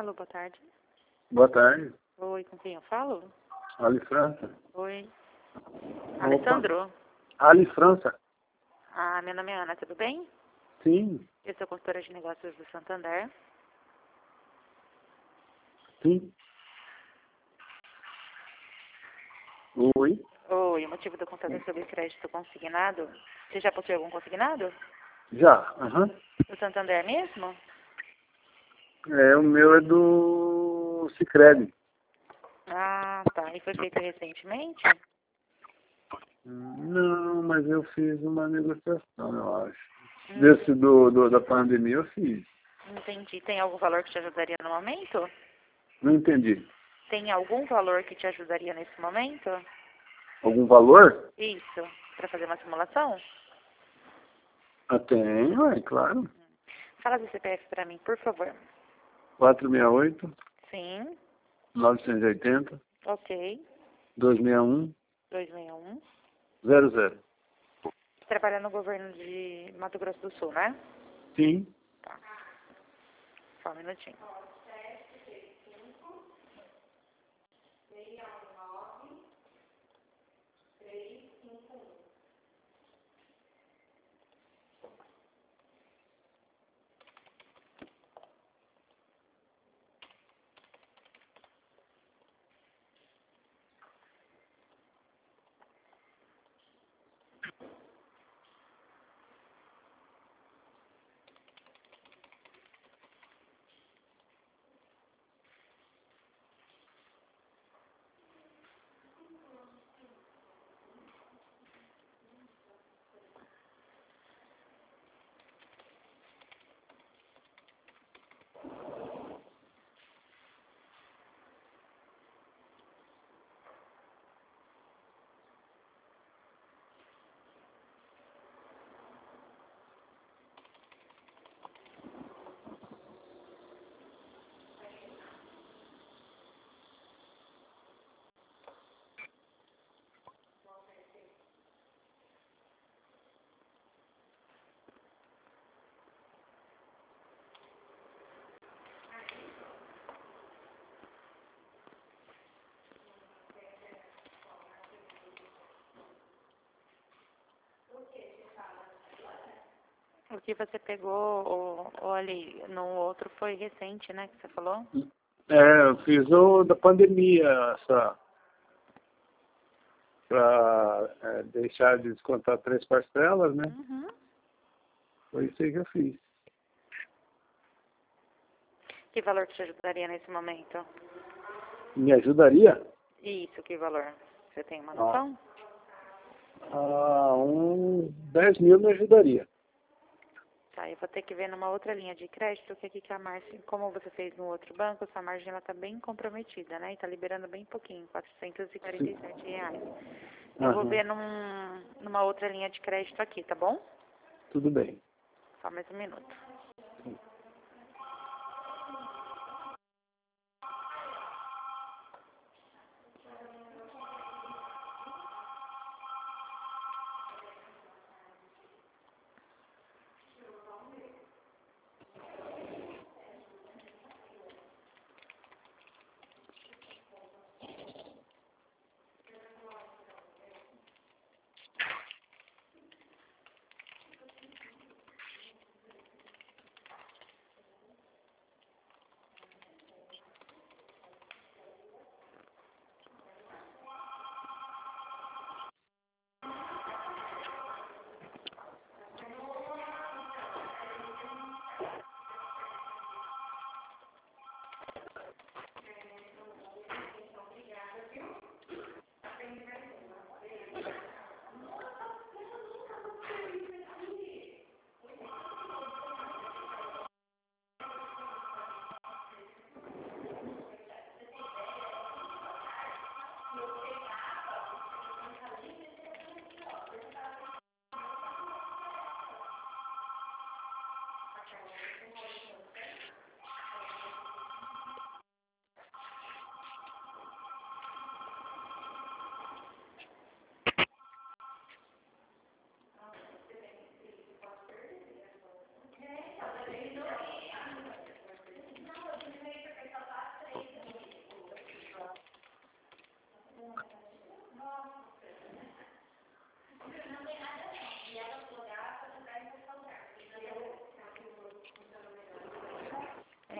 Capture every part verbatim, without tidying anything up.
Alô, boa tarde. Boa tarde. Oi, com quem eu falo? Ali França. Oi. Opa. Alessandro? Ali França. Ah, meu nome é Ana, tudo bem? Sim, Eu sou consultora de negócios do Santander. sim. Oi. Oi, o motivo do contato é sobre crédito consignado. Você já possuiu algum consignado? Já, aham. Do Santander mesmo? É, o meu é do Sicredi. Ah, tá. E foi feito recentemente? Não, mas eu fiz uma negociação, eu acho. Hum, Desse do, do, da pandemia eu fiz. entendi. Tem algum valor que te ajudaria no momento? Não entendi. Tem algum valor que te ajudaria nesse momento? Algum valor? Isso. Para fazer uma simulação? Ah, tem, ué, claro. Fala do C P F para mim, por favor. quatro seis oito, Sim. nove oito zero, Ok. dois seis um, dois seis um. zero zero. Trabalha no governo de Mato Grosso do Sul, né? Sim. Tá. Só um minutinho. O que você pegou, ou, ou ali, no outro foi recente, né, que você falou? É, eu fiz o da pandemia, essa, para é, deixar de descontar três parcelas, né? Uhum. Foi isso aí que eu fiz. Que valor que te ajudaria nesse momento? Me ajudaria? Isso, que valor? Você tem uma Ah, noção? ah, uns dez mil me ajudaria. Tá, eu vou ter que ver numa outra linha de crédito, que aqui que a margem, como você fez no outro banco, sua margem ela tá bem comprometida, né? E tá liberando bem pouquinho, quatrocentos e quarenta e sete reais. Eu vou Aham, ver num, numa outra linha de crédito aqui, tá bom? tudo bem. Só mais um minuto.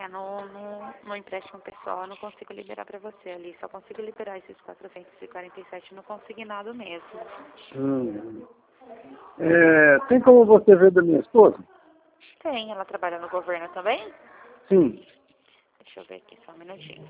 É, no, no, no empréstimo pessoal eu não consigo liberar para você ali. Só consigo liberar esses quatrocentos e quarenta e sete no consignado mesmo. Hum. É, tem como você ver da minha esposa? Tem, ela trabalha no governo também? Sim. Deixa eu ver aqui só um minutinho.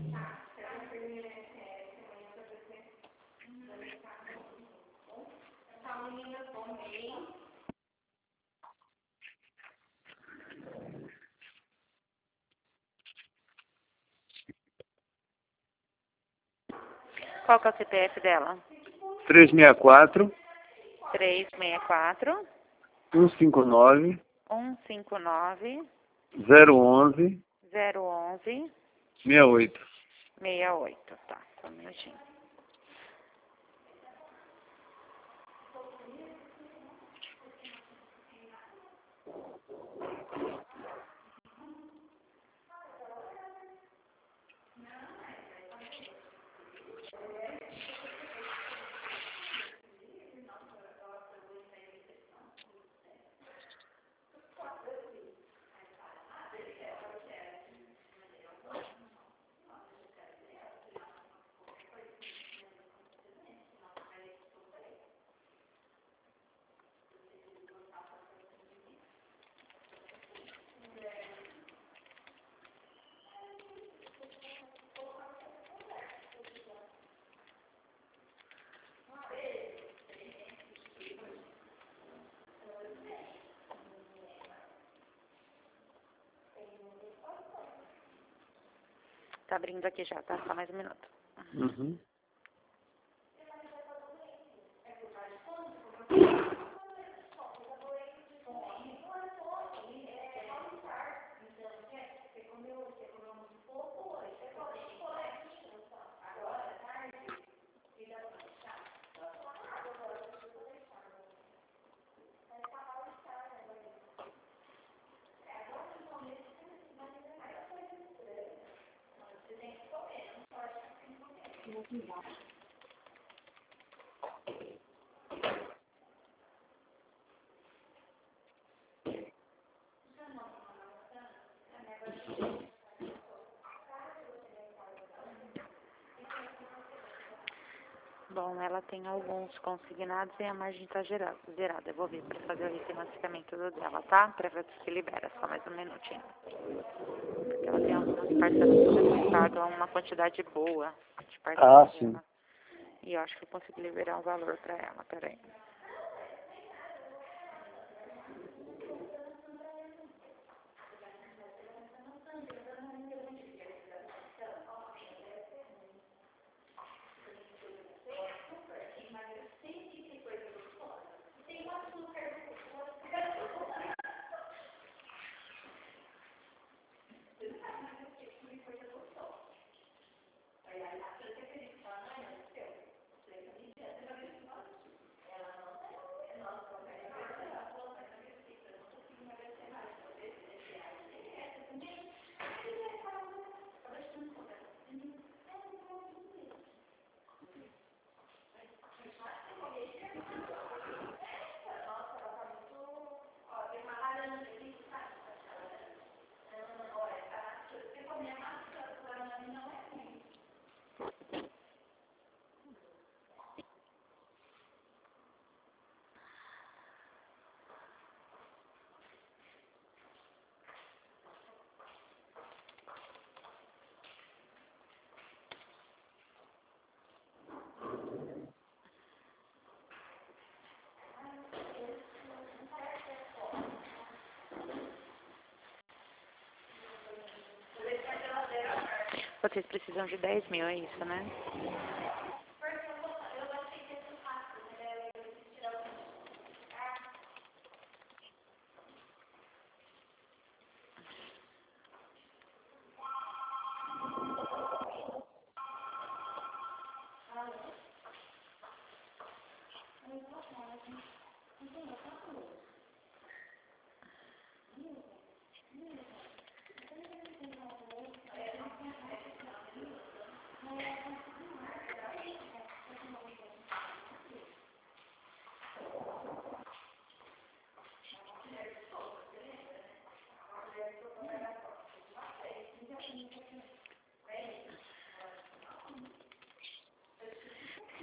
Qual que é o C P F dela? três seis quatro, três seis quatro, um cinco nove, um cinco nove, zero onze, zero onze, seis oito. seis oito. Tá, só um minutinho. Tá abrindo aqui já, tá? Só mais um minuto. Uhum. Bom, ela tem alguns consignados e a margem está zerada. Eu vou ver para fazer o refinanciamento do dela, tá? Para ver se libera, só mais um minutinho. Porque ela tem algumas parcelas que pagam uma quantidade boa de parcelas Ah, sim. dela. E eu acho que eu consigo liberar um valor para ela, peraí. Vocês precisam de dez mil, é isso, né?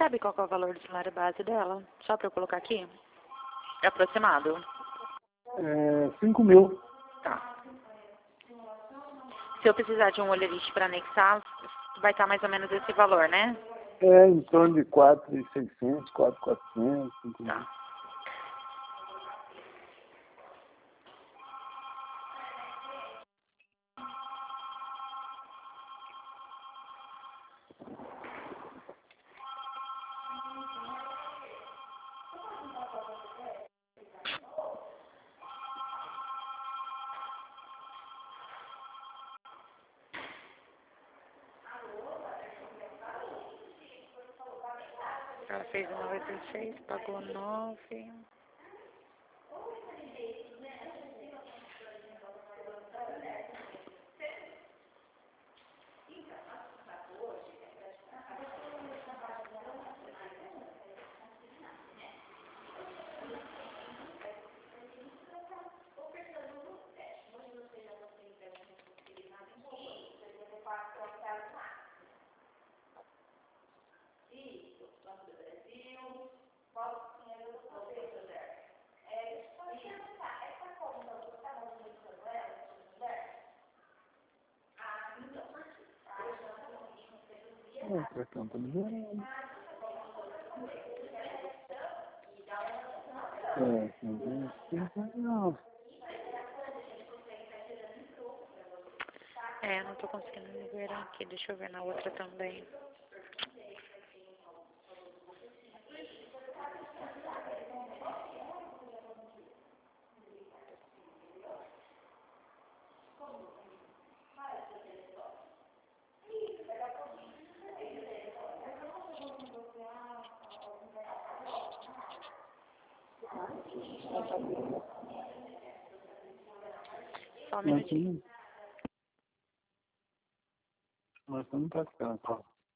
sabe qual que é o valor do salário base dela? Só para eu colocar aqui? É aproximado. É, cinco mil. Tá. Se eu precisar de um olheirite para anexar, vai estar mais ou menos esse valor, né? É, em torno de quatro mil e seiscentos, quatro mil e quatrocentos, cinco mil. Tá. Ela fez noventa e seis, pagou nove. Não, cartão tá liberado. É, não. É, não tô conseguindo liberar aqui. Deixa eu ver na outra também. Só um Mas minutinho. não, mas não tá ficando, tá?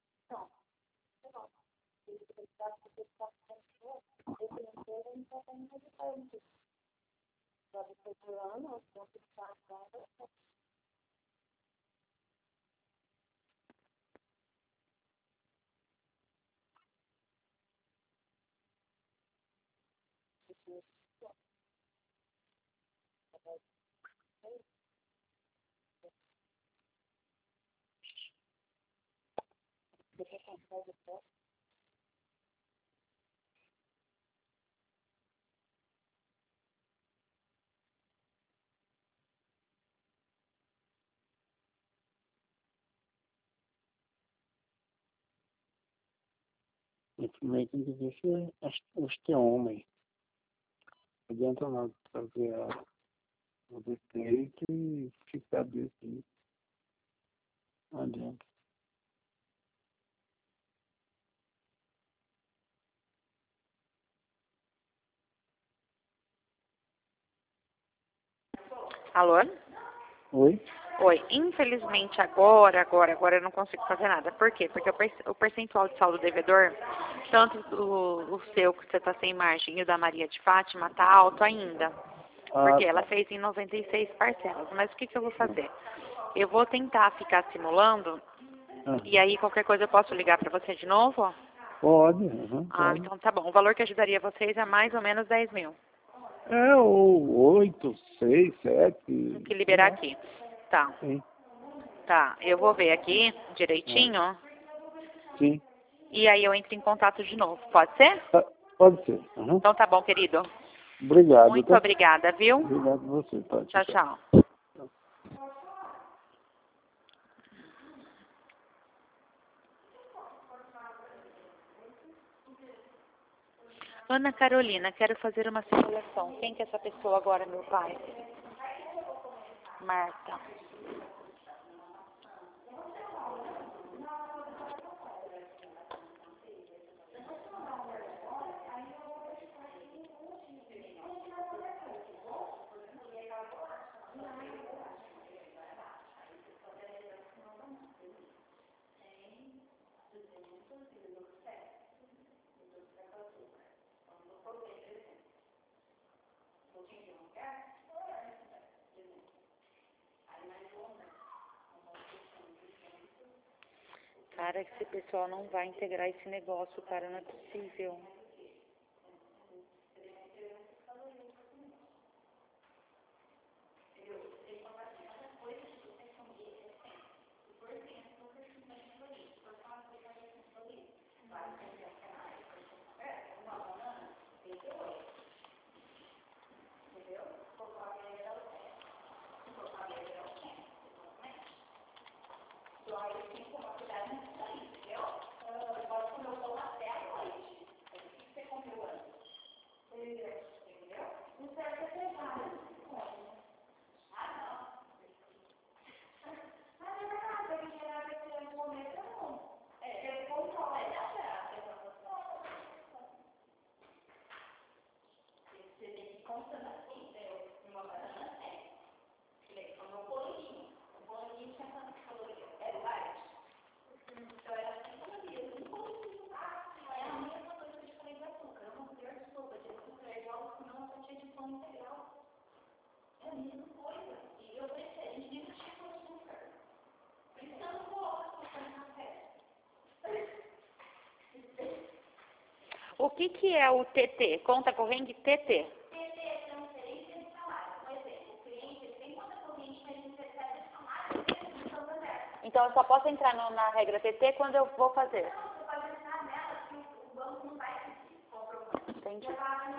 Esse meio que deixa os que é homem. Não adianta nada fazer a, o defeito e ficar desse jeito. Não adianta. Alô? Oi? Oi. Infelizmente agora, agora, agora eu não consigo fazer nada. Por quê? Porque o per- o percentual de saldo devedor, tanto o, o seu que você tá sem margem e o da Maria de Fátima, tá alto ainda. Ah, Porque tá. ela fez em noventa e seis parcelas. Mas o que, que eu vou fazer? Eu vou tentar ficar simulando Ah, e aí qualquer coisa eu posso ligar para você de novo? pode, uhum, Ah, pode. então tá bom. O valor que ajudaria vocês é mais ou menos dez mil. É, ou oito, seis, sete, Tem que sei liberar lá. aqui. Tá, Sim. tá. Eu vou ver aqui Ah, direitinho sim. e aí eu entro em contato de novo. Pode ser? Tá, pode ser. Uhum. Então tá bom, querido. Obrigado, Muito tá? obrigada, viu? Obrigado a você, tá? Tchau, Tchau, tchau. tchau. Ana Carolina, quero fazer uma simulação. Quem que é essa pessoa agora, meu pai? Marta. Cara, esse pessoal não vai integrar esse negócio, cara, não é possível. O que que é o T T? Conta corrente T T. Então eu só posso entrar no, na regra T T quando eu vou fazer. Entendi.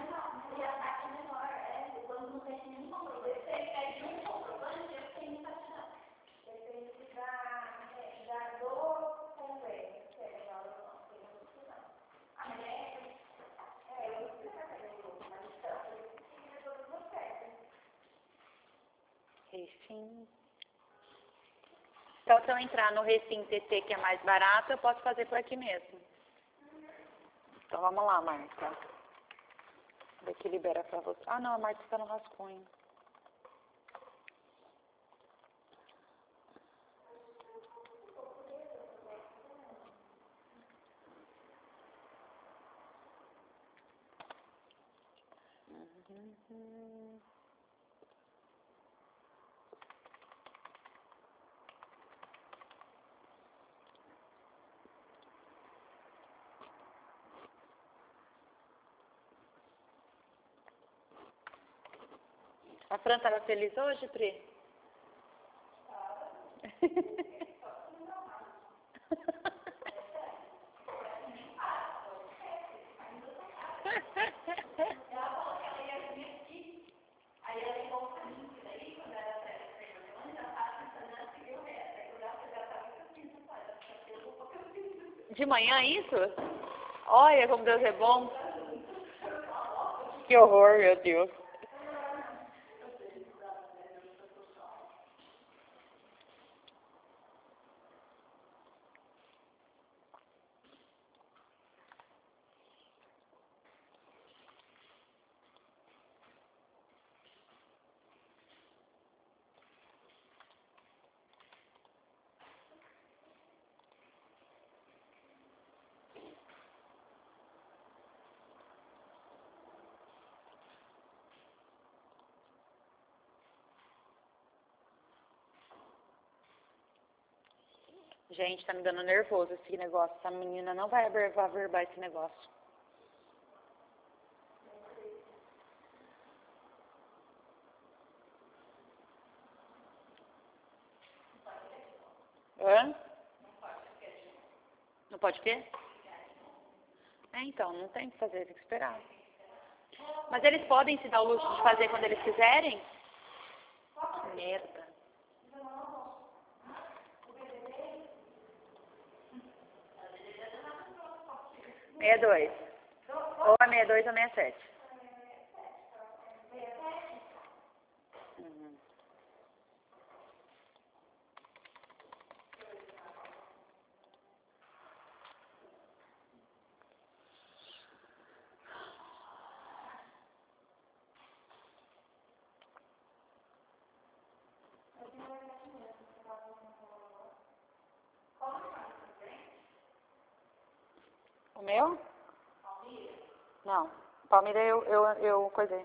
Refim. Então, se eu entrar no Refim T T, que é mais barato, eu posso fazer por aqui mesmo. Então, vamos lá, Marta. Ver que libera pra você. Ah, não, a Marta está no rascunho. Uhum. A Fran estava feliz hoje, Pri? De manhã isso? Olha como Deus é bom. Que horror, meu Deus. Gente, tá me dando nervoso esse negócio. Essa menina não vai averbar esse negócio. Hã? Não pode o quê? É, então, não tem o que fazer, tem que esperar. Mas eles podem se dar o luxo de fazer quando eles quiserem? Que merda. sessenta e dois. Ou a sessenta e dois ou sessenta e sete. Uhum. O meu? Não. Palmira eu, eu, eu coisei.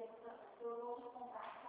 seu novo contato.